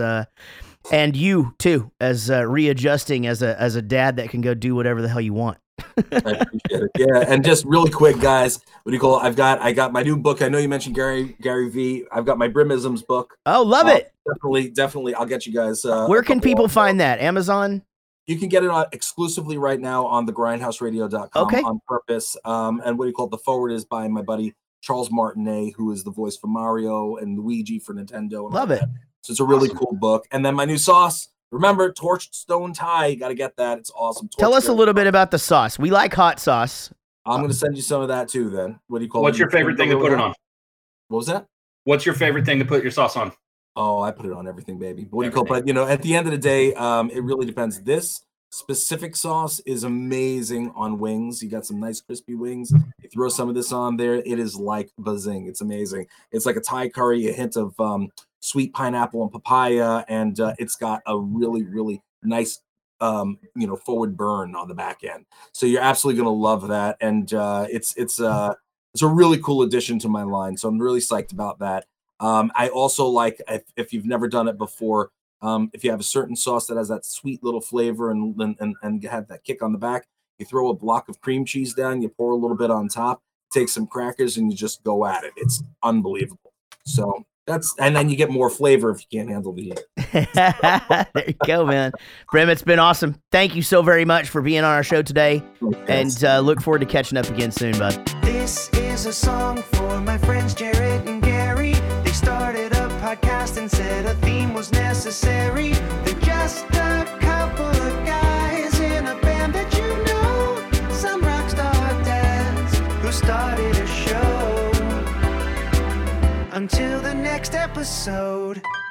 and you too, as readjusting as a dad that can go do whatever the hell you want. I appreciate it. Yeah, and just really quick, guys, I got my new book. I know you mentioned Gary Vee. I've got my Brimisms book. Oh, love it. Definitely. I'll get you guys. Where can people find that? Amazon? You can get it exclusively right now on thegrindhouseradio.com. Okay. On purpose. And the forward is by my buddy Charles Martinet, who is the voice for Mario and Luigi for Nintendo. Love it. So it's a really cool book. And then my new sauce. Remember, Torched Stone Tie. You got to get that. It's awesome. Tell us a little bit about the sauce. We like hot sauce. I'm going to send you some of that too then. What's your favorite thing to put it on? What was that? What's your favorite thing to put your sauce on? Oh, I put it on everything, baby. But at the end of the day, it really depends. This specific sauce is amazing on wings. You got some nice crispy wings. You throw some of this on there, it is like buzzing. It's amazing. It's like a Thai curry, a hint of sweet pineapple and papaya, and it's got a really, really nice forward burn on the back end. So you're absolutely going to love that, and it's a really cool addition to my line. So I'm really psyched about that. I also like, if you've never done it before, if you have a certain sauce that has that sweet little flavor and have that kick on the back, you throw a block of cream cheese down, you pour a little bit on top, take some crackers, and you just go at it. It's unbelievable. So and then you get more flavor if you can't handle the heat. There you go, man. Brim, it's been awesome. Thank you so very much for being on our show today. And look forward to catching up again soon, bud. This is a song for my friends Jarrett and Gary. They started a podcast and said a theme was necessary. They're just a couple of guys in a band that some rock star dads who started a show. Until the next episode.